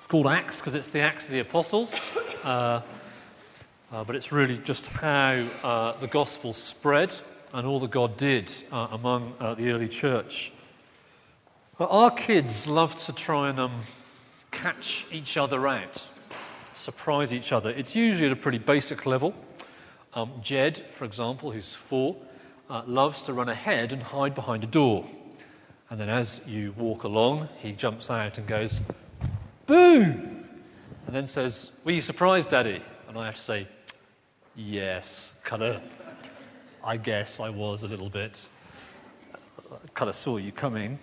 It's called Acts because it's the Acts of the Apostles, but it's really just how the gospel spread and all that God did among the early church. Our kids love to try and catch each other out, surprise each other. It's usually at a pretty basic level. Jed, for example, who's 4, loves to run ahead and hide behind a door. And then as you walk along, he jumps out and goes, "Boo!" And then says, "Were you surprised, Daddy?" And I have to say, yes, I guess I was a little bit. Kind of saw you coming.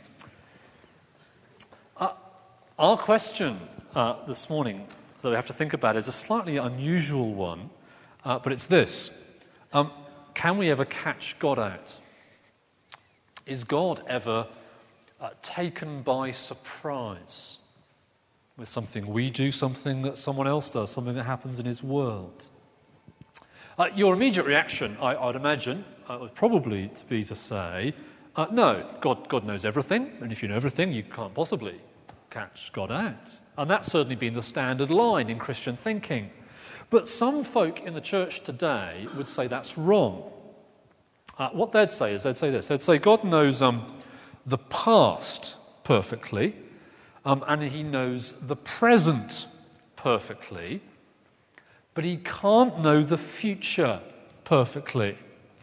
Our question this morning that we have to think about is a slightly unusual one, but it's this. Can we ever catch God out? Is God ever taken by surprise with something we do, something that someone else does, something that happens in his world? Your immediate reaction, I'd imagine, would probably be to say, no, God knows everything, and if you know everything, you can't possibly catch God out. And that's certainly been the standard line in Christian thinking. But some folk in the church today would say that's wrong. What they'd say is, they'd say God knows the past perfectly, and he knows the present perfectly, but he can't know the future perfectly.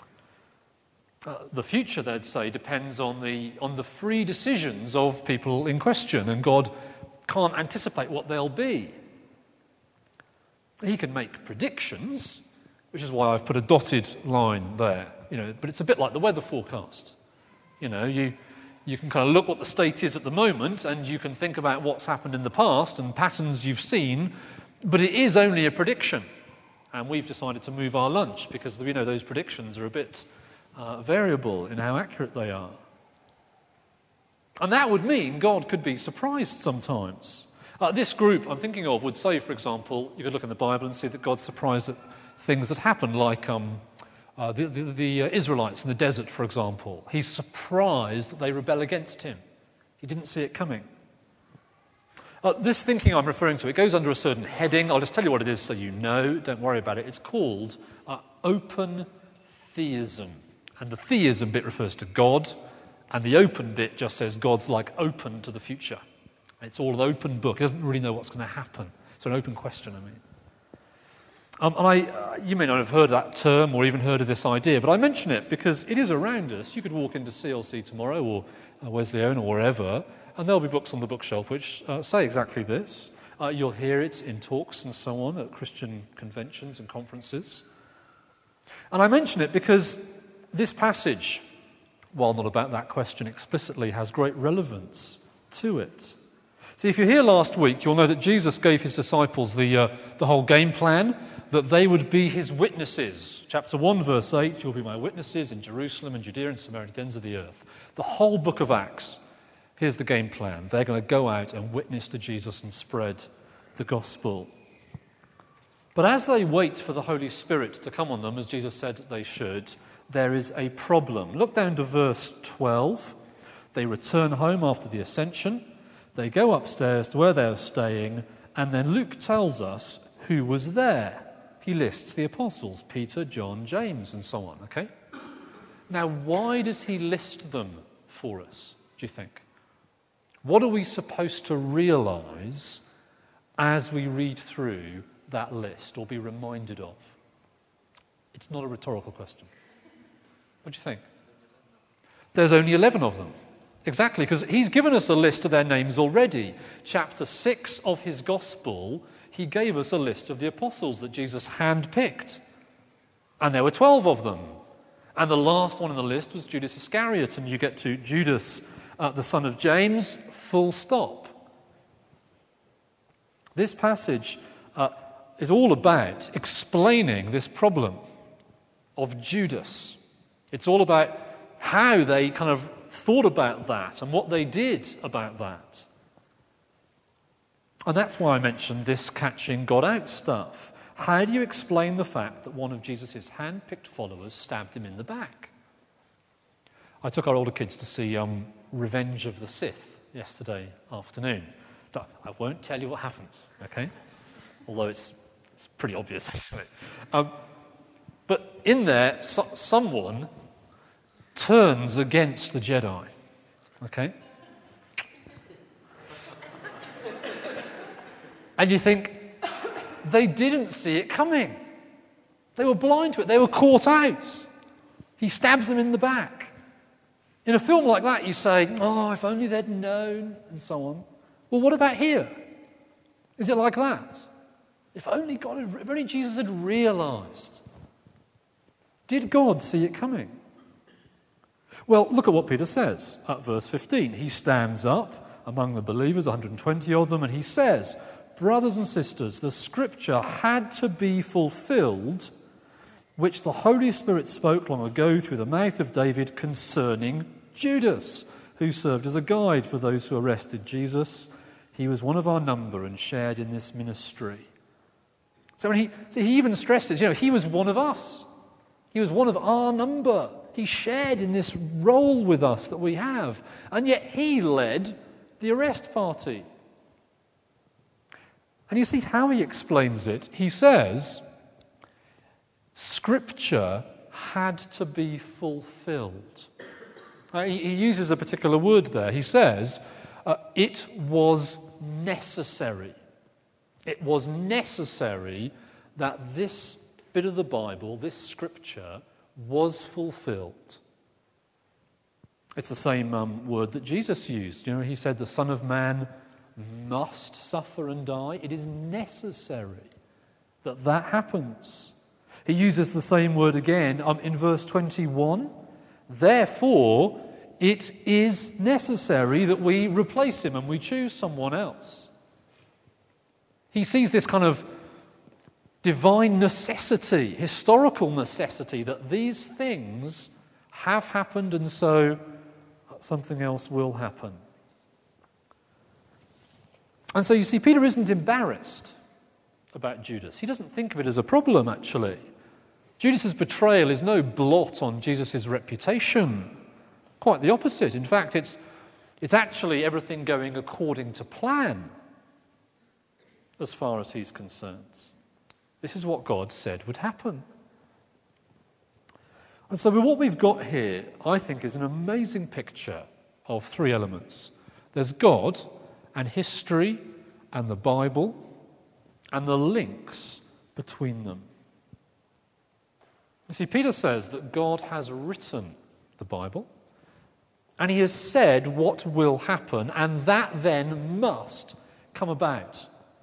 The future, they'd say, depends on the free decisions of people in question, and God can't anticipate what they'll be. He can make predictions, which is why I've put a dotted line there. But it's a bit like the weather forecast. You can kind of look what the state is at the moment, and you can think about what's happened in the past and patterns you've seen, but it is only a prediction. And we've decided to move our lunch because those predictions are a bit variable in how accurate they are. And that would mean God could be surprised sometimes. This group I'm thinking of would say, for example, you could look in the Bible and see that God's surprised at things that happen, like the Israelites in the desert, for example. He's surprised that they rebel against him. He didn't see it coming. This thinking I'm referring to, it goes under a certain heading. I'll just tell you what it is so you know. Don't worry about it. It's called open theism. And the theism bit refers to God, and the open bit just says God's like open to the future. It's all an open book. He doesn't really know what's going to happen. It's an open question, you may not have heard that term or even heard of this idea, but I mention it because it is around us. You could walk into CLC tomorrow or Wesleyan or wherever, and there'll be books on the bookshelf which say exactly this. You'll hear it in talks and so on at Christian conventions and conferences. And I mention it because this passage, while not about that question explicitly, has great relevance to it. See, if you're here last week, you'll know that Jesus gave his disciples the whole game plan, that they would be his witnesses. Chapter 1, verse 8, you'll be my witnesses in Jerusalem and Judea and Samaria and the ends of the earth. The whole book of Acts, here's the game plan. They're going to go out and witness to Jesus and spread the gospel. But as they wait for the Holy Spirit to come on them, as Jesus said they should, there is a problem. Look down to verse 12. They return home after the ascension. They go upstairs to where they're staying, and then Luke tells us who was there. He lists the apostles, Peter, John, James, and so on, okay? Now, why does he list them for us, do you think? What are we supposed to realise as we read through that list or be reminded of? It's not a rhetorical question. What do you think? There's only 11 of them. Exactly, because he's given us a list of their names already. Chapter 6 of his gospel, he gave us a list of the apostles that Jesus handpicked. And there were 12 of them. And the last one on the list was Judas Iscariot, and you get to Judas, the son of James, full stop. This passage is all about explaining this problem of Judas. It's all about how they kind of thought about that and what they did about that. And that's why I mentioned this catching God out stuff. How do you explain the fact that one of Jesus' hand-picked followers stabbed him in the back? I took our older kids to see Revenge of the Sith yesterday afternoon. I won't tell you what happens, okay? Although it's pretty obvious, actually. But in there, someone turns against the Jedi, okay? And you think, they didn't see it coming. They were blind to it. They were caught out. He stabs them in the back. In a film like that, you say, oh, if only they'd known, and so on. Well, what about here? Is it like that? If only Jesus had realised. Did God see it coming? Well, look at what Peter says at verse 15. He stands up among the believers, 120 of them, and he says, brothers and sisters, the scripture had to be fulfilled, which the Holy Spirit spoke long ago through the mouth of David concerning Judas, who served as a guide for those who arrested Jesus. He was one of our number and shared in this ministry. So when he even stresses, he was one of us. He was one of our number. He shared in this role with us that we have. And yet he led the arrest party. And you see how he explains it. He says, Scripture had to be fulfilled. He uses a particular word there. He says, it was necessary. It was necessary that this bit of the Bible, this Scripture, was fulfilled. It's the same word that Jesus used. He said the Son of Man must suffer and die. It is necessary that happens. He uses the same word again in verse 21. Therefore, it is necessary that we replace him and we choose someone else. He sees this kind of divine necessity, historical necessity, that these things have happened and so something else will happen. And so you see, Peter isn't embarrassed about Judas. He doesn't think of it as a problem, actually. Judas's betrayal is no blot on Jesus' reputation. Quite the opposite. In fact, it's actually everything going according to plan as far as he's concerned. This is what God said would happen. And so what we've got here, I think, is an amazing picture of three elements. There's God and history and the Bible and the links between them. You see, Peter says that God has written the Bible and he has said what will happen, and that then must come about.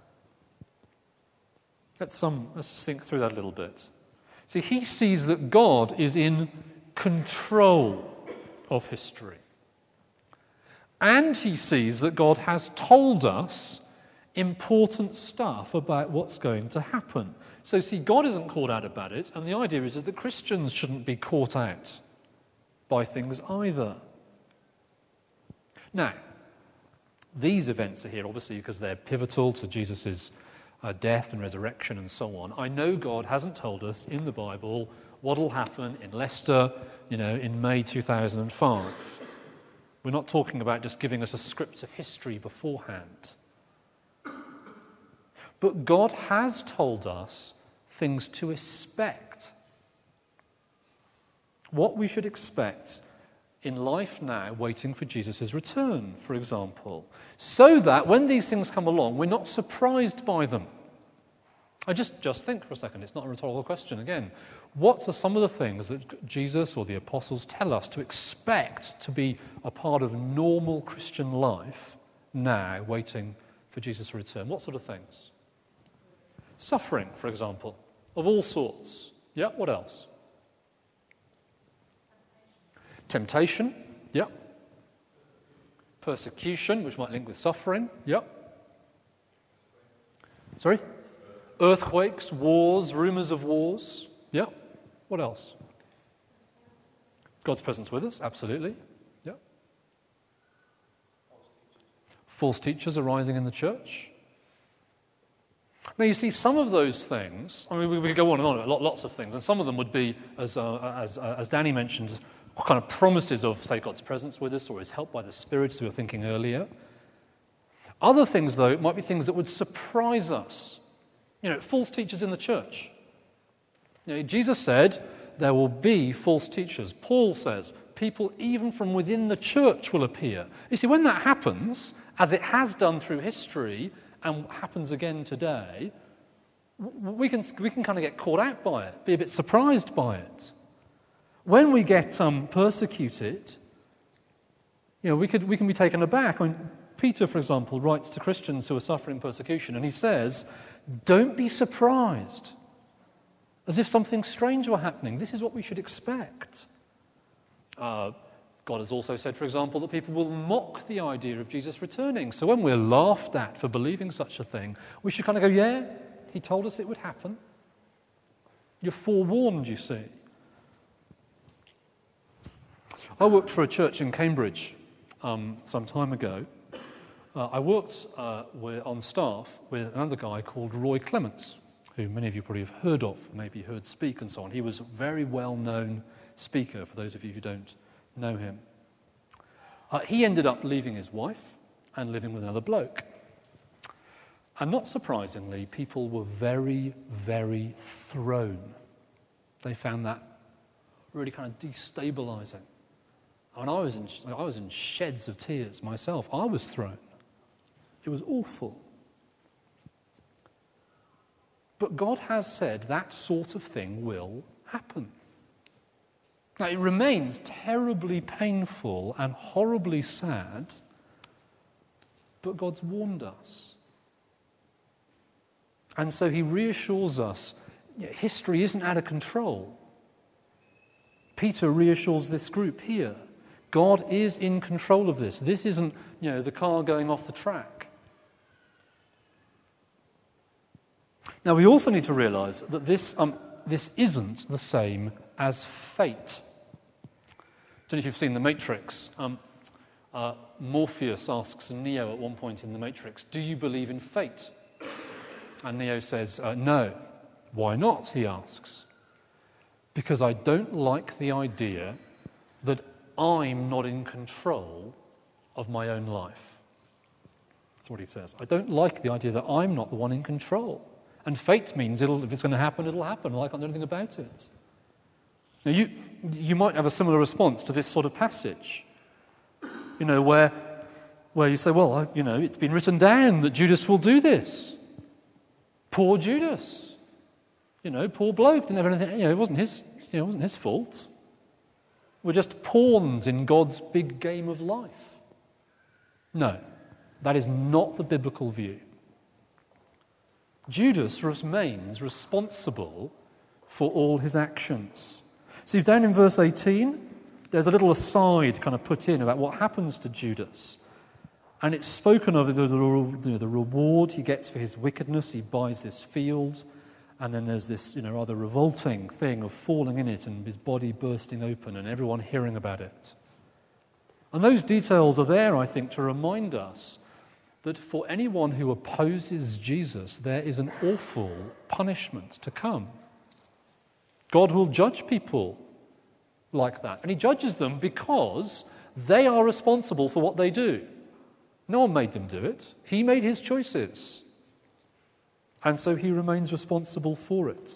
Let's think through that a little bit. See, he sees that God is in control of history. And he sees that God has told us important stuff about what's going to happen. So see, God isn't caught out about it, and the idea is that Christians shouldn't be caught out by things either. Now, these events are here obviously because they're pivotal to Jesus' death and resurrection and so on. I know God hasn't told us in the Bible what will happen in Leicester, in May 2005. We're not talking about just giving us a script of history beforehand. But God has told us things to expect. What we should expect in life now, waiting for Jesus' return, for example, so that when these things come along, we're not surprised by them. I just think for a second, it's not a rhetorical question again. What are some of the things that Jesus or the apostles tell us to expect to be a part of normal Christian life now, waiting for Jesus' return? What sort of things? Suffering, for example, of all sorts. Yeah, what else? Temptation, yeah. Persecution, which might link with suffering, yeah. Sorry? Earthquakes, wars, rumours of wars, yeah. What else? God's presence with us, absolutely, yeah. False teachers arising in the church. Now you see, some of those things, we could go on and on, lots of things, and some of them would be, as Danny mentioned, kind of promises of, say, God's presence with us or his help by the Spirit, as we were thinking earlier. Other things, though, might be things that would surprise us. False teachers in the church. Jesus said there will be false teachers. Paul says people even from within the church will appear. You see, when that happens, as it has done through history and happens again today, we can kind of get caught out by it, be a bit surprised by it. When we get persecuted, we can be taken aback. Peter, for example, writes to Christians who are suffering persecution, and he says, "Don't be surprised, as if something strange were happening. This is what we should expect." God has also said, for example, that people will mock the idea of Jesus returning. So when we're laughed at for believing such a thing, we should kind of go, yeah, he told us it would happen. You're forewarned, you see. I worked for a church in Cambridge some time ago. I worked on staff with another guy called Roy Clements, who many of you probably have heard of, maybe heard speak and so on. He was a very well-known speaker, for those of you who don't know him. He ended up leaving his wife and living with another bloke. And not surprisingly, people were very, very thrown. They found that really kind of destabilising. I was in sheds of tears myself. I was thrown. It was awful. But God has said that sort of thing will happen. Now, it remains terribly painful and horribly sad, but God's warned us. And so he reassures us, history isn't out of control. Peter reassures this group here. God is in control of this. This isn't, the car going off the track. Now, we also need to realise that this isn't the same as fate. I don't know if you've seen The Matrix. Morpheus asks Neo at one point in The Matrix, "Do you believe in fate?" And Neo says, "No." "Why not?" he asks. "Because I don't like the idea that I'm not in control of my own life." That's what he says. I don't like the idea that I'm not the one in control. And fate means if it's going to happen, it'll happen. I can't do anything about it. Now, you might have a similar response to this sort of passage, where you say, well, it's been written down that Judas will do this. Poor Judas. Poor bloke, didn't have anything. It wasn't his fault. We're just pawns in God's big game of life. No, that is not the biblical view. Judas remains responsible for all his actions. See, down in verse 18, there's a little aside kind of put in about what happens to Judas. And it's spoken of the reward he gets for his wickedness. He buys this field. And then there's this, rather revolting thing of falling in it and his body bursting open and everyone hearing about it. And those details are there, I think, to remind us that for anyone who opposes Jesus, there is an awful punishment to come. God will judge people like that. And he judges them because they are responsible for what they do. No one made them do it. He made his choices. And so he remains responsible for it.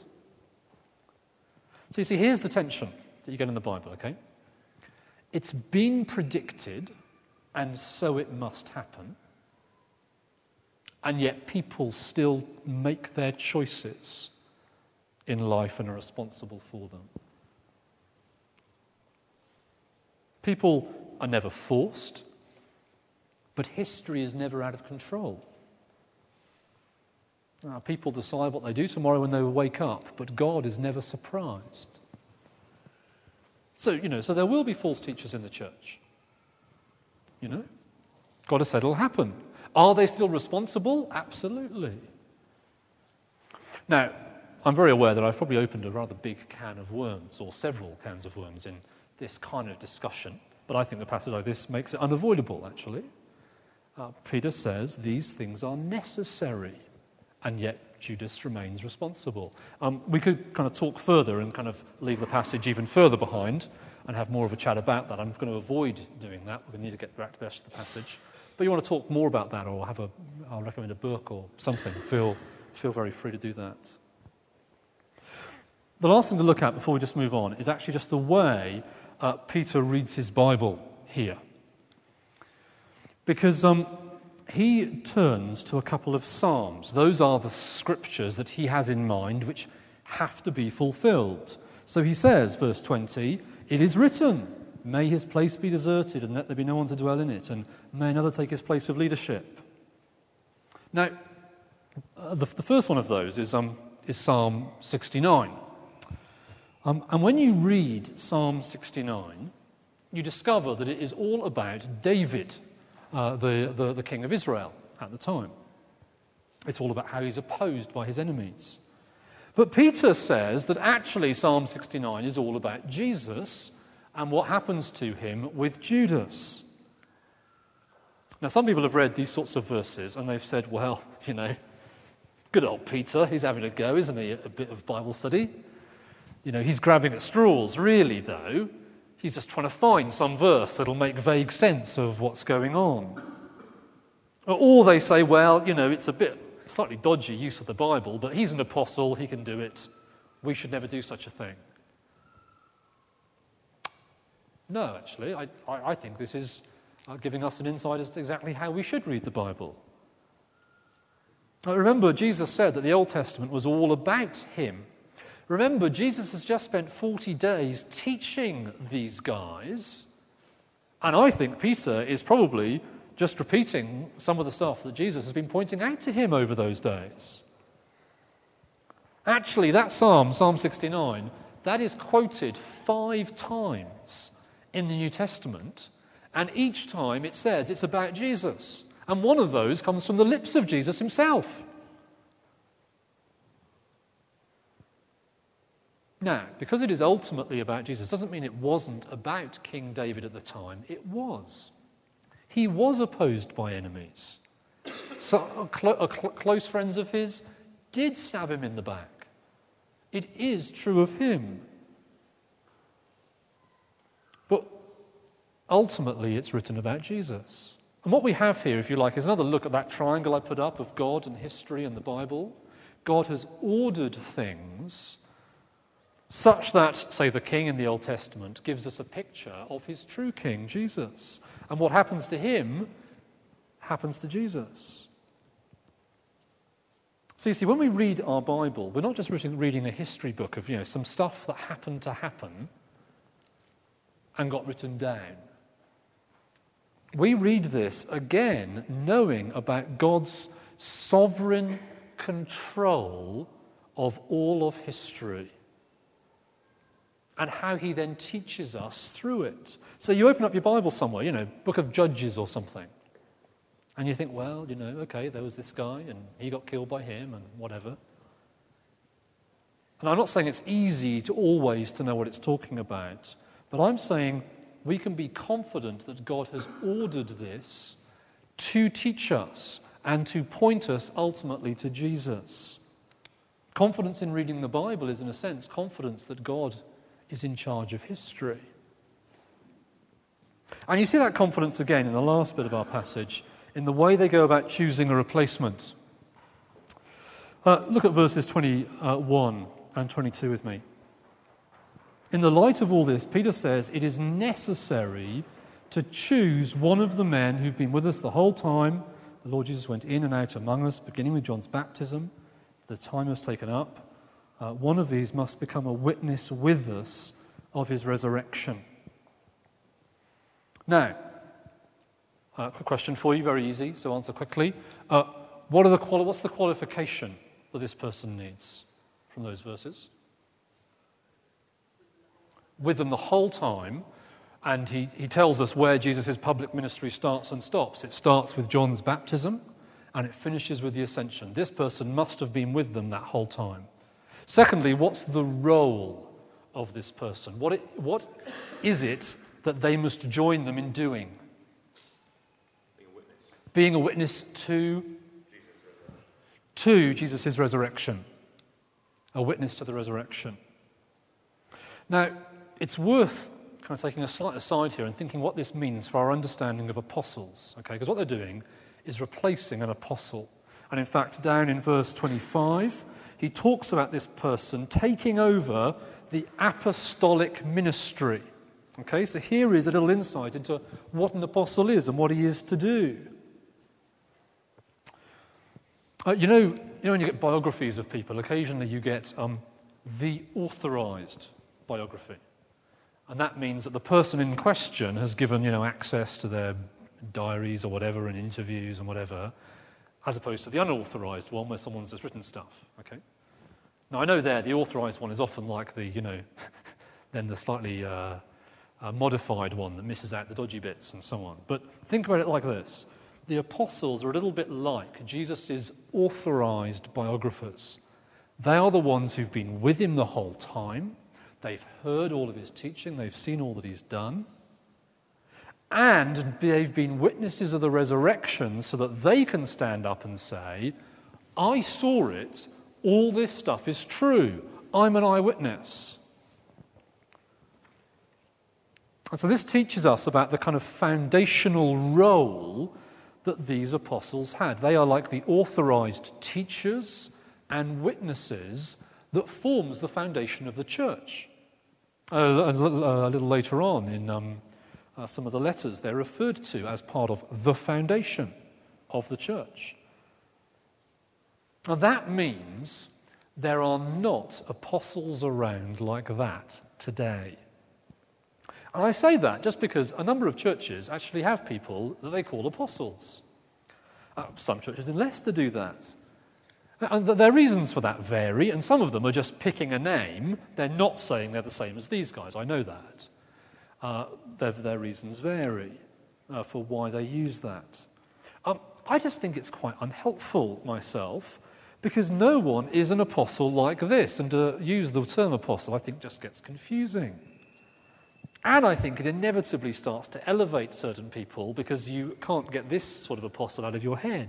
So you see, here's the tension that you get in the Bible, okay? It's been predicted, and so it must happen. And yet people still make their choices in life and are responsible for them. People are never forced, but history is never out of control. People decide what they do tomorrow when they wake up, but God is never surprised. So there will be false teachers in the church. God has said it'll happen. Are they still responsible? Absolutely. Now, I'm very aware that I've probably opened a rather big can of worms, or several cans of worms, in this kind of discussion, but I think the passage like this makes it unavoidable, actually. Peter says these things are necessary, and yet Judas remains responsible. We could kind of talk further and kind of leave the passage even further behind and have more of a chat about that. I'm going to avoid doing that. We're going to need to get back to the rest of the passage. But you want to talk more about that, or I'll recommend a book or something, feel very free to do that. The last thing to look at before we just move on is actually just the way Peter reads his Bible here. Because he turns to a couple of psalms. Those are the scriptures that he has in mind which have to be fulfilled. So he says, verse 20, "It is written, may his place be deserted and let there be no one to dwell in it, and may another take his place of leadership." Now, the first one of those is Psalm 69. And when you read Psalm 69, you discover that it is all about David, the king of Israel at the time. It's all about how he's opposed by his enemies. But Peter says that actually Psalm 69 is all about Jesus and what happens to him with Judas. Now, some people have read these sorts of verses and they've said, well, good old Peter, he's having a go, isn't he, a bit of Bible study? He's grabbing at straws. Really, though, he's just trying to find some verse that'll make vague sense of what's going on. Or they say, well, it's a bit slightly dodgy use of the Bible, but he's an apostle, he can do it. We should never do such a thing. No, actually, I think this is giving us an insight as to exactly how we should read the Bible. Remember, Jesus said that the Old Testament was all about him. Remember, Jesus has just spent 40 days teaching these guys, and I think Peter is probably just repeating some of the stuff that Jesus has been pointing out to him over those days. Actually, that Psalm 69, that is quoted 5 times in the New Testament, and each time it says it's about Jesus. And one of those comes from the lips of Jesus himself. Now, because it is ultimately about Jesus, doesn't mean it wasn't about King David at the time. It was. He was opposed by enemies. So close friends of his did stab him in the back. It is true of him. But ultimately, it's written about Jesus. And what we have here, if you like, is another look at that triangle I put up of God and history and the Bible. God has ordered things such that, say, the king in the Old Testament gives us a picture of his true king, Jesus. And what happens to him happens to Jesus. So you see, when we read our Bible, we're not just reading a history book of, some stuff that happened to happen and got written down. We read this, again, knowing about God's sovereign control of all of history, and how he then teaches us through it. So you open up your Bible somewhere, Book of Judges or something, and you think, well, okay, there was this guy, and he got killed by him, and whatever. And I'm not saying it's easy to always to know what it's talking about, but I'm saying we can be confident that God has ordered this to teach us and to point us ultimately to Jesus. Confidence in reading the Bible is, in a sense, confidence that God is in charge of history. And you see that confidence again in the last bit of our passage, in the way they go about choosing a replacement. Look at verses 21 and 22 with me. In the light of all this, Peter says, it is necessary to choose one of the men who've been with us the whole time the Lord Jesus went in and out among us, beginning with John's baptism. The time was taken up. One of these must become a witness with us of his resurrection. Now, quick question for you, very easy, so answer quickly. What's the qualification that this person needs from those verses? With them the whole time, and he tells us where Jesus' public ministry starts and stops. It starts with John's baptism, and it finishes with the ascension. This person must have been with them that whole time. Secondly, what's the role of this person? What is it that they must join them in doing? Being a witness to Jesus' resurrection. A witness to the resurrection. Now, it's worth kind of taking a slight aside here and thinking what this means for our understanding of apostles. Okay, because what they're doing is replacing an apostle. And in fact, down in verse 25, he talks about this person taking over the apostolic ministry. Okay, so here is a little insight into what an apostle is and what he is to do. You know when you get biographies of people, occasionally you get the authorized biography. And that means that the person in question has given, access to their diaries or whatever and interviews and whatever, as opposed to the unauthorized one where someone's just written stuff. Okay. Now I know the authorized one is often like the, then the slightly modified one that misses out the dodgy bits and so on. But think about it like this. The apostles are a little bit like Jesus' authorized biographers. They are the ones who've been with him the whole time. They've heard all of his teaching. They've seen all that he's done. And they've been witnesses of the resurrection so that they can stand up and say, I saw it. All this stuff is true. I'm an eyewitness. And so this teaches us about the kind of foundational role that these apostles had. They are like the authorized teachers and witnesses that forms the foundation of the church. A little later on in some of the letters, they're referred to as part of the foundation of the church. Now that means there are not apostles around like that today. And I say that just because a number of churches actually have people that they call apostles. Some churches in Leicester do that. And their reasons for that vary, and some of them are just picking a name. They're not saying they're the same as these guys. I know that. Their reasons vary for why they use that. I just think it's quite unhelpful myself, because no one is an apostle like this. And to use the term apostle, I think just gets confusing. And I think it inevitably starts to elevate certain people because you can't get this sort of apostle out of your head.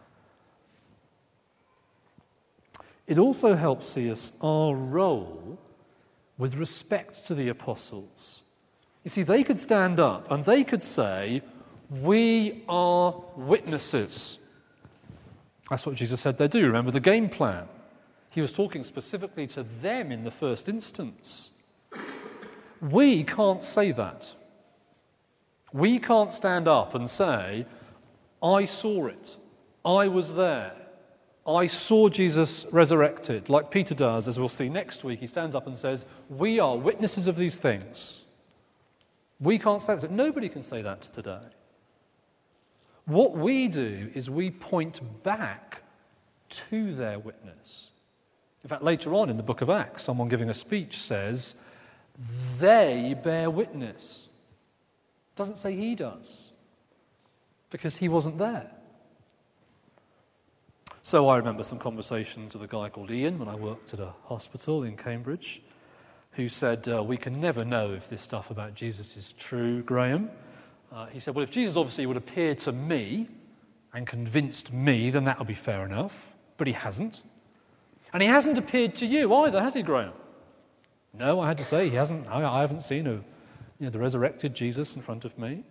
It also helps see us our role with respect to the apostles. You see, they could stand up and they could say, we are witnesses. That's what Jesus said they do. Remember the game plan. He was talking specifically to them in the first instance. We can't say that. We can't stand up and say, I saw it. I was there. I saw Jesus resurrected, like Peter does, as we'll see next week. He stands up and says, we are witnesses of these things. We can't say that. Nobody can say that today. What we do is we point back to their witness. In fact, later on in the book of Acts, someone giving a speech says, they bear witness. Doesn't say he does, because he wasn't there. So I remember some conversations with a guy called Ian when I worked at a hospital in Cambridge, who said, we can never know if this stuff about Jesus is true, Graham. He said, well, if Jesus obviously would appear to me and convinced me, then that would be fair enough. But he hasn't. And he hasn't appeared to you either, has he, Graham? No, I had to say, he hasn't. I haven't seen the resurrected Jesus in front of me.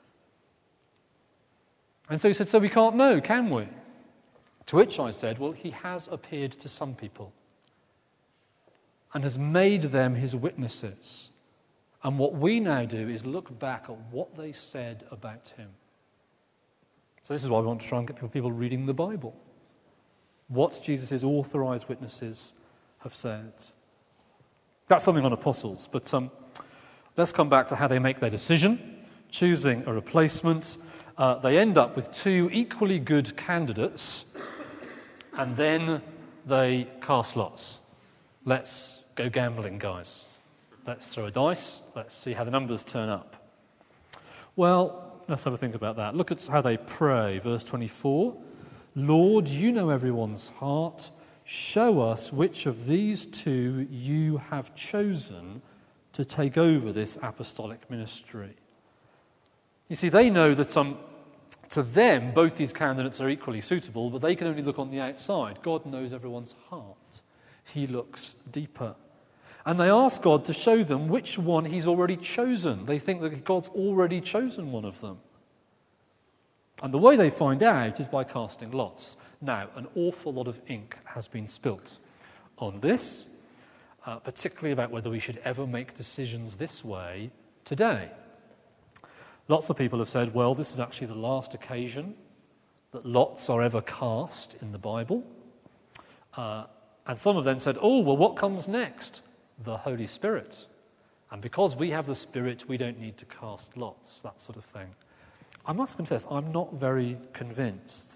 And so he said, so we can't know, can we? To which I said, well, he has appeared to some people and has made them his witnesses. And what we now do is look back at what they said about him. So this is why we want to try and get people reading the Bible. What Jesus' authorized witnesses have said. That's something on apostles. But let's come back to how they make their decision, choosing a replacement. They end up with two equally good candidates, and then they cast lots. Let's go gambling, guys. Let's throw a dice. Let's see how the numbers turn up. Well, let's have a think about that. Look at how they pray. Verse 24. Lord, you know everyone's heart. Show us which of these two you have chosen to take over this apostolic ministry. You see, they know that to them, both these candidates are equally suitable, but they can only look on the outside. God knows everyone's heart. He looks deeper. And they ask God to show them which one he's already chosen. They think that God's already chosen one of them. And the way they find out is by casting lots. Now, an awful lot of ink has been spilt on this, particularly about whether we should ever make decisions this way today. Lots of people have said, well, this is actually the last occasion that lots are ever cast in the Bible. And some have then said, oh, well, what comes next? The Holy Spirit. And because we have the Spirit, we don't need to cast lots, that sort of thing. I must confess, I'm not very convinced.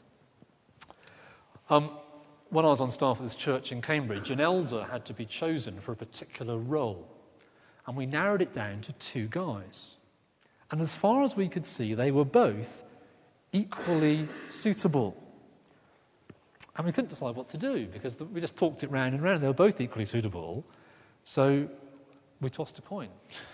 When I was on staff at this church in Cambridge, an elder had to be chosen for a particular role. And we narrowed it down to 2 guys. And as far as we could see, they were both equally suitable. And we couldn't decide what to do because we just talked it round and round. They were both equally suitable. So we tossed a coin.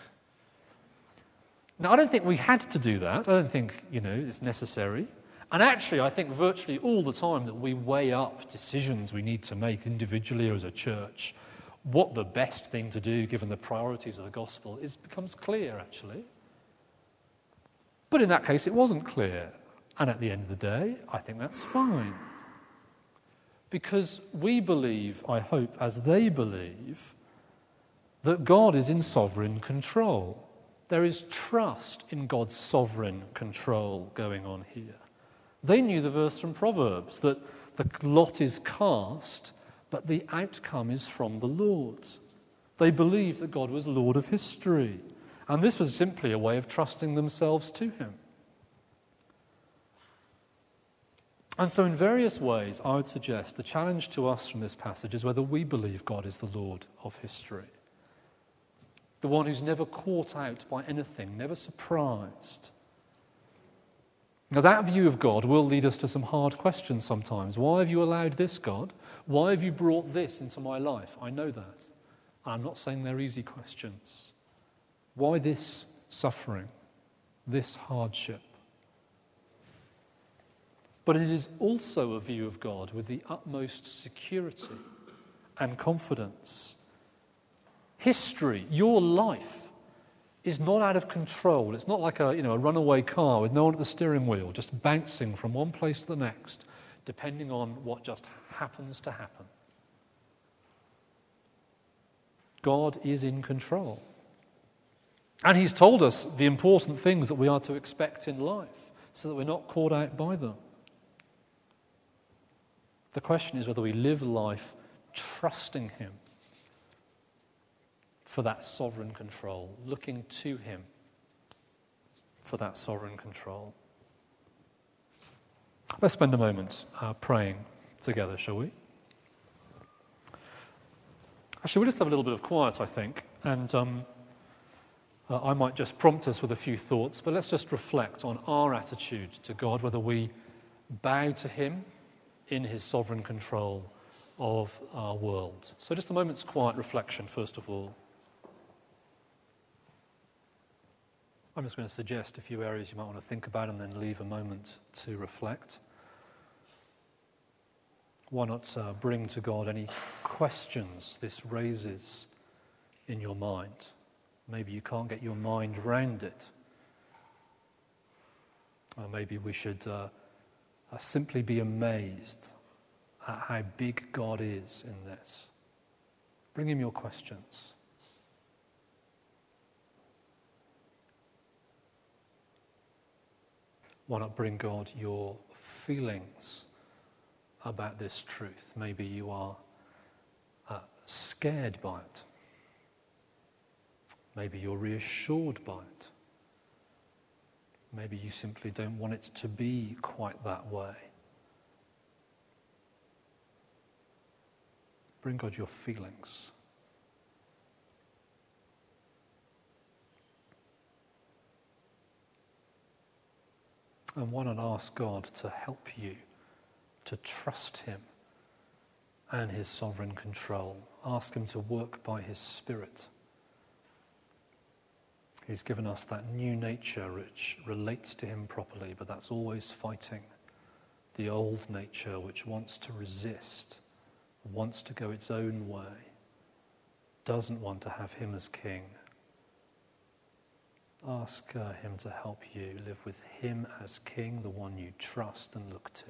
Now, I don't think we had to do that. I don't think, it's necessary. And actually, I think virtually all the time that we weigh up decisions we need to make individually or as a church, what the best thing to do given the priorities of the gospel becomes clear, actually. But in that case, it wasn't clear. And at the end of the day, I think that's fine. Because we believe, I hope, as they believe, that God is in sovereign control. There is trust in God's sovereign control going on here. They knew the verse from Proverbs, that the lot is cast, but the outcome is from the Lord. They believed that God was Lord of history. And this was simply a way of trusting themselves to him. And so in various ways, I would suggest the challenge to us from this passage is whether we believe God is the Lord of history. The one who's never caught out by anything, never surprised. Now that view of God will lead us to some hard questions sometimes. Why have you allowed this, God? Why have you brought this into my life? I know that. I'm not saying they're easy questions. Why this suffering, this hardship? But it is also a view of God with the utmost security and confidence. History, your life, is not out of control. It's not like a runaway car with no one at the steering wheel, just bouncing from one place to the next, depending on what just happens to happen. God is in control. And he's told us the important things that we are to expect in life, so that we're not caught out by them. The question is whether we live life trusting him for that sovereign control, looking to him for that sovereign control. Let's spend a moment praying together, shall we? Actually, we'll just have a little bit of quiet, I think, and I might just prompt us with a few thoughts, but let's just reflect on our attitude to God, whether we bow to him in his sovereign control of our world. So just a moment's quiet reflection, first of all. I'm just going to suggest a few areas you might want to think about and then leave a moment to reflect. Why not bring to God any questions this raises in your mind? Maybe you can't get your mind round it. Or maybe we should simply be amazed at how big God is in this. Bring him your questions. Why not bring God your feelings about this truth? Maybe you are scared by it. Maybe you're reassured by it. Maybe you simply don't want it to be quite that way. Bring God your feelings. And why not ask God to help you to trust him and his sovereign control? Ask him to work by his Spirit. He's given us that new nature which relates to him properly, but that's always fighting the old nature which wants to resist, wants to go its own way. doesn't want to have him as king. Ask him to help you live with him as king, the one you trust and look to.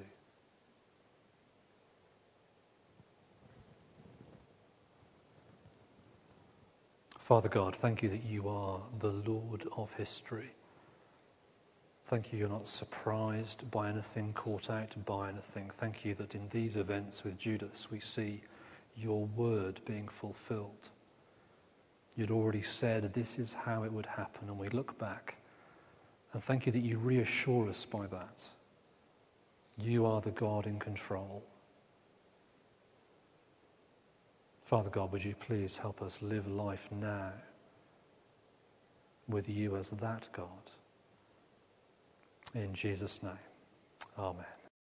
Father God, thank you that you are the Lord of history. Thank you you're not surprised by anything, caught out by anything. Thank you that in these events with Judas we see your word being fulfilled. You'd already said this is how it would happen, and we look back and thank you that you reassure us by that. You are the God in control. Father God, would you please help us live life now with you as that God. In Jesus' name, amen.